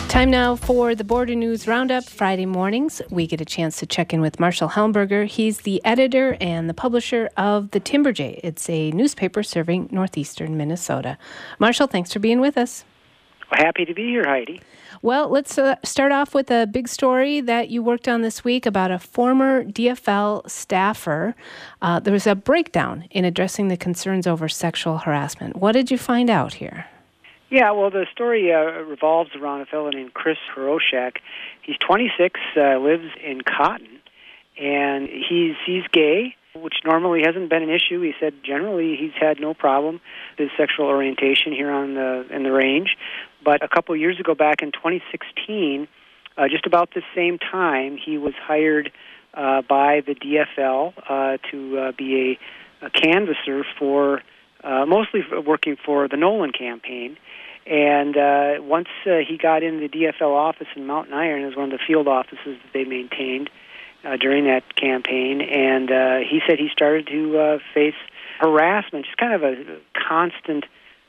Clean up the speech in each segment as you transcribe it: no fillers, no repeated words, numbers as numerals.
Time now for the Border News Roundup. Friday mornings, we get a chance to check in with Marshall Helmberger. He's the editor and the publisher of the Timberjay. It's a newspaper serving northeastern Minnesota. Marshall, thanks for being with us. Well, happy to be here, Heidi. Well, let's start off with a big story that you worked on this week about a former DFL staffer. There was a breakdown in addressing the concerns over sexual harassment. What did you find out here? Yeah, well, the story revolves around a fellow named Chris Horoshak. He's 26, lives in Cotton, and he's gay, which normally hasn't been an issue. He said generally he's had no problem with his sexual orientation here in the range. But a couple of years ago, back in 2016, just about the same time, he was hired by the DFL to be a canvasser for mostly working for the Nolan campaign. And once he got in the DFL office in Mountain Iron, it was one of the field offices that they maintained during that campaign, and he said he started to face harassment, just kind of a constant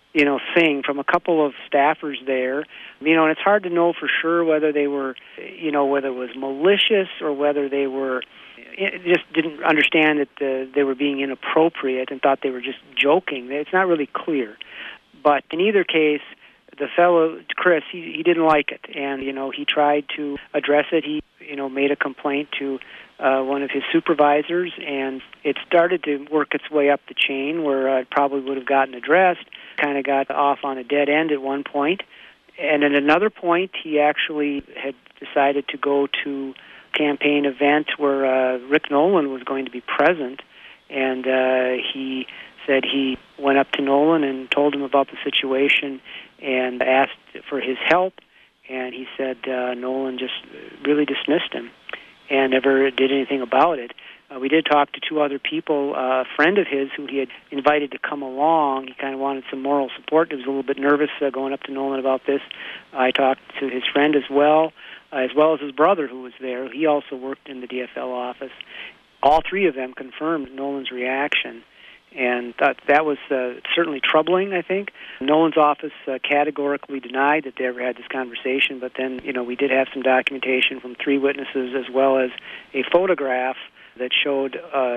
thing from a couple of staffers there. And it's hard to know for sure whether they were, whether it was malicious or whether they were just didn't understand that they were being inappropriate and thought they were just joking. It's not really clear. But in either case, the fellow, Chris, he didn't like it, and, he tried to address it. He, made a complaint to one of his supervisors, and it started to work its way up the chain where it probably would have gotten addressed, kind of got off on a dead end at one point. And at another point, he actually had decided to go to a campaign event where Rick Nolan was going to be present, and he said he went up to Nolan and told him about the situation and asked for his help, and he said Nolan just really dismissed him and never did anything about it. We did talk to two other people, a friend of his who he had invited to come along. He kind of wanted some moral support. He was a little bit nervous going up to Nolan about this. I talked to his friend as well as his brother who was there. He also worked in the DFL office. All three of them confirmed Nolan's reaction, and that was certainly troubling, I think. Nolan's office categorically denied that they ever had this conversation, but then, we did have some documentation from three witnesses as well as a photograph that showed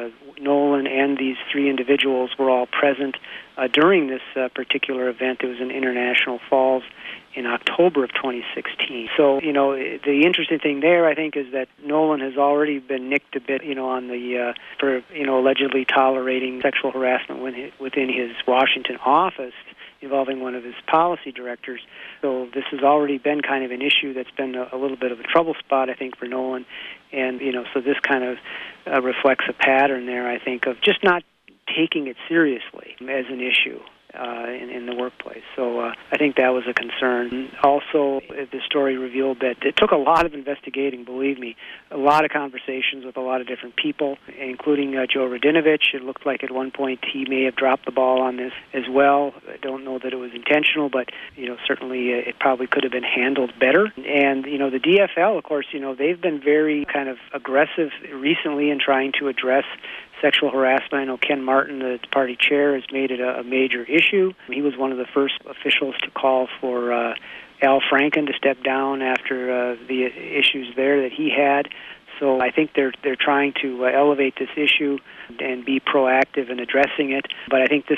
Nolan and these three individuals were all present during this particular event. It was in International Falls in October of 2016. So, the interesting thing there, I think, is that Nolan has already been nicked a bit, on the, for, allegedly tolerating sexual harassment within his Washington office involving one of his policy directors. So this has already been kind of an issue that's been a little bit of a trouble spot, I think, for Nolan. And, so this kind of reflects a pattern there, I think, of just not taking it seriously as an issue in the workplace. So I think that was a concern. Also, the story revealed that it took a lot of investigating, believe me, a lot of conversations with a lot of different people, including Joe Radinovich. It looked like at one point he may have dropped the ball on this as well. I don't know that it was intentional, but, certainly it probably could have been handled better. And, the DFL, of course, they've been very kind of aggressive recently in trying to address sexual harassment. I know Ken Martin, the party chair, has made it a major issue. He was one of the first officials to call for Al Franken to step down after the issues there that he had. So I think they're trying to elevate this issue and be proactive in addressing it. But I think this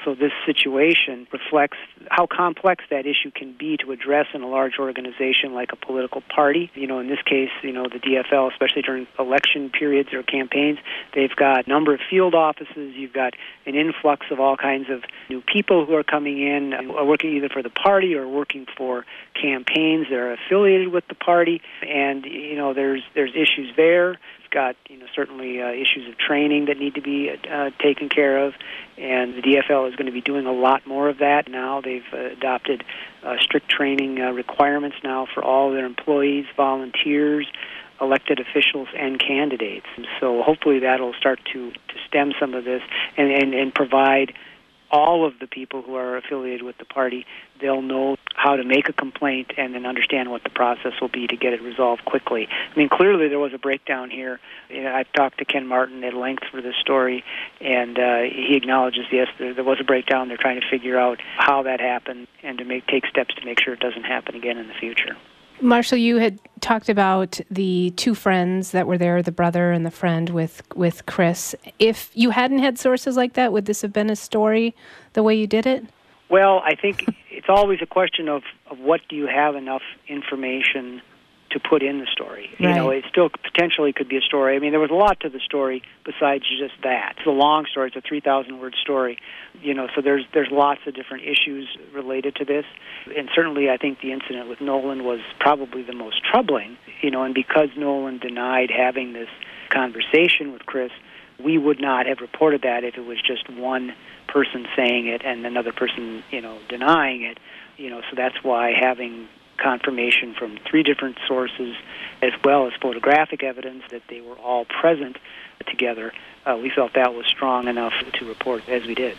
situation reflects how complex that issue can be to address in a large organization like a political party. In this case, the DFL, especially during election periods or campaigns, they've got a number of field offices. You've got an influx of all kinds of new people who are coming in, working either for the party or working for campaigns that are affiliated with the party. And, there's issues there. It's got, certainly issues of training that need to be taken care of, and the DFL is going to be doing a lot more of that now. They've adopted strict training requirements now for all their employees, volunteers, elected officials, and candidates. So hopefully that'll start to stem some of this and provide all of the people who are affiliated with the party, they'll know how to make a complaint and then understand what the process will be to get it resolved quickly. I mean, clearly there was a breakdown here. I've talked to Ken Martin at length for this story, and he acknowledges, yes, there was a breakdown. They're trying to figure out how that happened and to take steps to make sure it doesn't happen again in the future. Marshall, you had talked about the two friends that were there, the brother and the friend with Chris. If you hadn't had sources like that, would this have been a story the way you did it? Well, I think it's always a question of what do you have enough information to put in the story. Right. You know, it still potentially could be a story. I mean, there was a lot to the story besides just that. It's a long story. It's a 3,000-word story. You know, so there's lots of different issues related to this. And certainly I think the incident with Nolan was probably the most troubling. You know, and because Nolan denied having this conversation with Chris, we would not have reported that if it was just one person saying it and another person, you know, denying it. You know, so that's why having confirmation from three different sources, as well as photographic evidence that they were all present together, we felt that was strong enough to report as we did.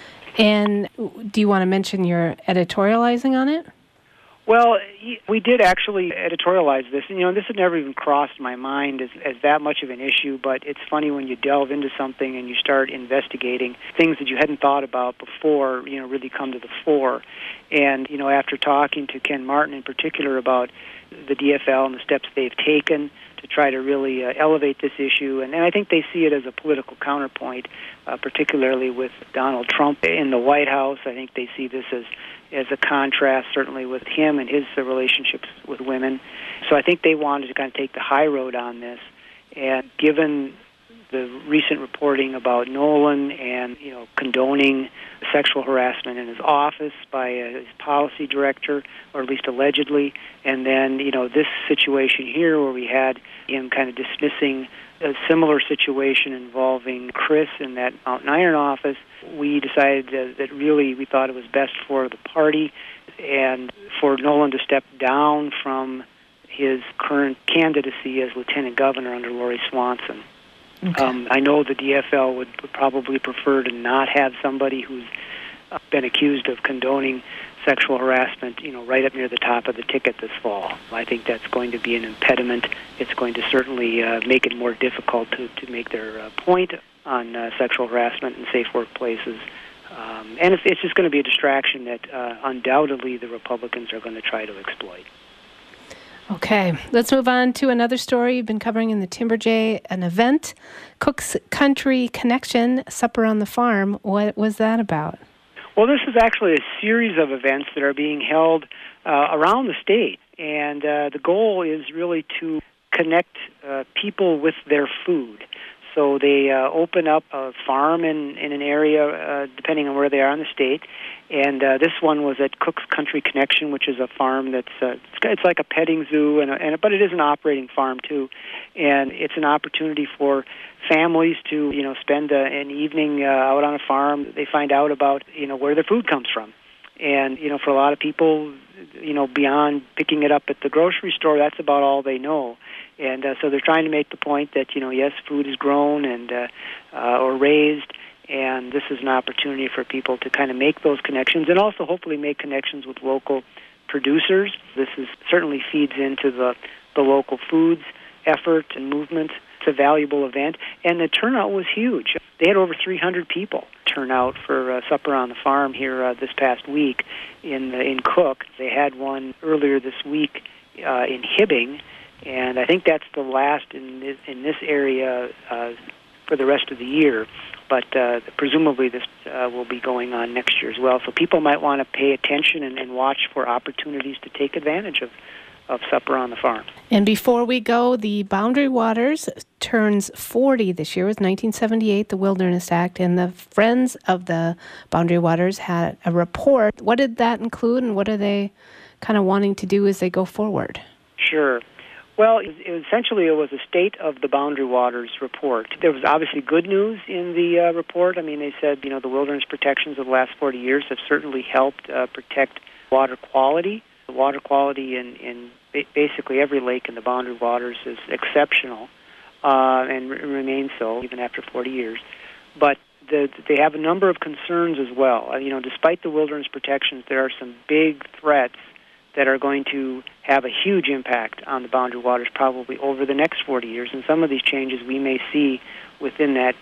And do you want to mention your editorializing on it? Well, we did actually editorialize this. And, you know, this had never even crossed my mind as that much of an issue, but it's funny when you delve into something and you start investigating things that you hadn't thought about before, you know, really come to the fore. And, you know, after talking to Ken Martin in particular about the DFL and the steps they've taken to try to really elevate this issue, and I think they see it as a political counterpoint, particularly with Donald Trump in the White House. I think they see this as a contrast, certainly with him and his relationships with women. So I think they wanted to kind of take the high road on this. And given the recent reporting about Nolan and, you know, condoning sexual harassment in his office by his policy director, or at least allegedly, and then, you know, this situation here where we had him kind of dismissing a similar situation involving Chris in that Mountain Iron office, we decided that really we thought it was best for the party and for Nolan to step down from his current candidacy as lieutenant governor under Lori Swanson. Okay. I know the DFL would probably prefer to not have somebody who's been accused of condoning sexual harassment, you know, right up near the top of the ticket this fall. I think that's going to be an impediment. It's going to certainly make it more difficult to make their point on sexual harassment in safe workplaces. And it's just going to be a distraction that undoubtedly the Republicans are going to try to exploit. Okay, let's move on to another story you've been covering in the Timber Jay, an event, Cook's Country Connection, Supper on the Farm. What was that about? Well, this is actually a series of events that are being held around the state, and the goal is really to connect people with their food. So they open up a farm in an area, depending on where they are in the state, and this one was at Cook's Country Connection, which is a farm that's it's like a petting zoo, but it is an operating farm too, and it's an opportunity for families to, you know, spend an evening out on a farm. They find out about, you know, where their food comes from. And, you know, for a lot of people, you know, beyond picking it up at the grocery store, that's about all they know. And so they're trying to make the point that, you know, yes, food is grown and or raised, and this is an opportunity for people to kind of make those connections and also hopefully make connections with local producers. This certainly feeds into the local foods effort and movement. It's a valuable event, and the turnout was huge. They had over 300 people turn out for Supper on the Farm here this past week in Cook. They had one earlier this week in Hibbing, and I think that's the last in this area for the rest of the year. But presumably this will be going on next year as well. So people might want to pay attention and watch for opportunities to take advantage of Supper on the Farm. And before we go, the Boundary Waters turns 40 this year. It was 1978, the Wilderness Act, and the Friends of the Boundary Waters had a report. What did that include, and what are they kind of wanting to do as they go forward? Sure. Well, essentially it was a State of the Boundary Waters report. There was obviously good news in the report. I mean, they said, you know, the wilderness protections of the last 40 years have certainly helped protect water quality. The water quality in basically every lake in the Boundary Waters is exceptional and remains so even after 40 years. But they have a number of concerns as well. You know, despite the wilderness protections, there are some big threats that are going to have a huge impact on the Boundary Waters probably over the next 40 years, and some of these changes we may see within that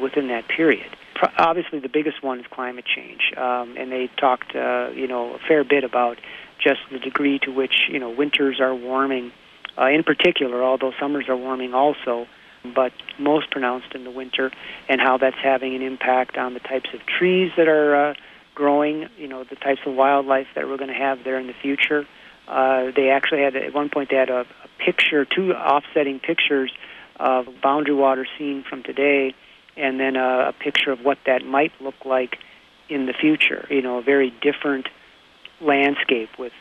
period. Obviously, the biggest one is climate change, and they talked, you know, a fair bit about just the degree to which winters are warming, in particular, although summers are warming also, but most pronounced in the winter, and how that's having an impact on the types of trees that are growing, the types of wildlife that we're going to have there in the future. They actually had, at one point, they had a picture, two offsetting pictures of boundary water seen from today, and then a picture of what that might look like in the future. A very different landscape with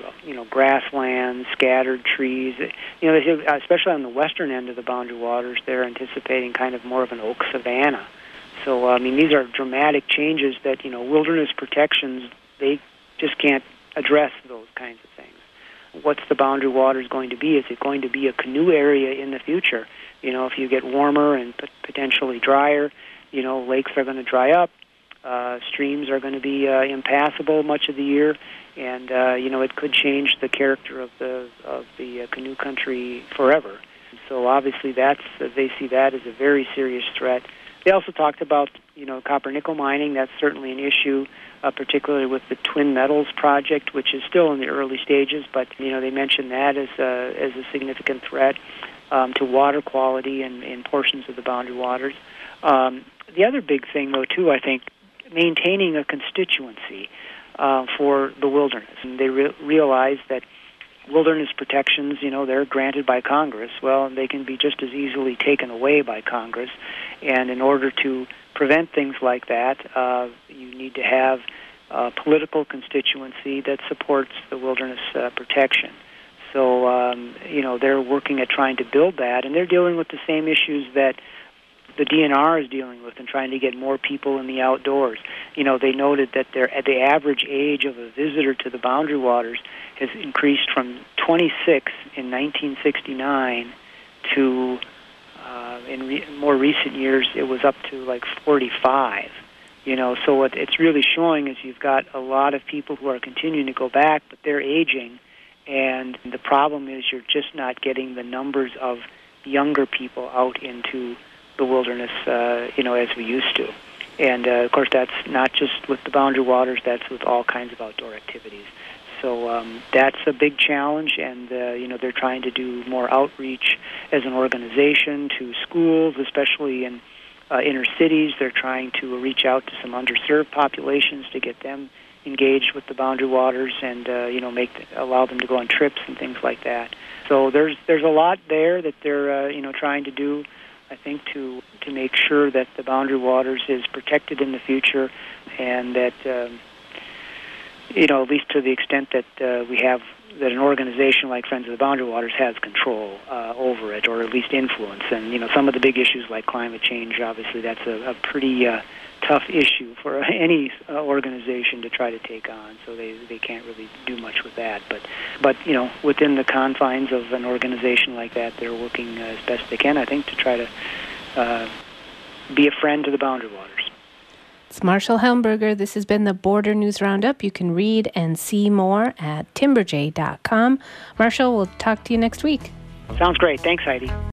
grasslands, scattered trees. Especially on the western end of the boundary waters, they're anticipating kind of more of an oak savanna. So these are dramatic changes that wilderness protections, they just can't address those kinds of things. What's the boundary waters going to be? Is it going to be a canoe area in the future? If you get warmer and potentially drier, lakes are going to dry up. Streams are going to be impassable much of the year, and it could change the character of the canoe country forever. So obviously, they see that as a very serious threat. They also talked about copper nickel mining. That's certainly an issue, particularly with the Twin Metals project, which is still in the early stages. But they mentioned that as a significant threat to water quality in portions of the boundary waters. The other big thing, though, too, I think, maintaining a constituency for the wilderness. And they realize that wilderness protections, they're granted by Congress. Well, they can be just as easily taken away by Congress. And in order to prevent things like that, you need to have a political constituency that supports the wilderness protection. So, they're working at trying to build that, and they're dealing with the same issues that the DNR is dealing with and trying to get more people in the outdoors. They noted that the average age of a visitor to the boundary waters has increased from 26 in 1969 to, in more recent years, it was up to like 45. So what it's really showing is you've got a lot of people who are continuing to go back, but they're aging, and the problem is you're just not getting the numbers of younger people out into the wilderness, as we used to. And, of course, that's not just with the boundary waters, that's with all kinds of outdoor activities. So that's a big challenge, and, they're trying to do more outreach as an organization to schools, especially in inner cities. They're trying to reach out to some underserved populations to get them engaged with the boundary waters and, allow them to go on trips and things like that. So there's a lot there that they're, trying to do, I think, to make sure that the boundary waters is protected in the future, and that, at least to the extent that we have, that an organization like Friends of the Boundary Waters has control over it, or at least influence. And, some of the big issues like climate change, obviously that's a pretty tough issue for any organization to try to take on, so they can't really do much with that. But within the confines of an organization like that, they're working as best they can, I think, to try to be a friend to the boundary waters. It's Marshall Helmberger. This has been the Border News Roundup. You can read and see more at timberj.com. Marshall, we'll talk to you next week. Sounds great. Thanks, Heidi.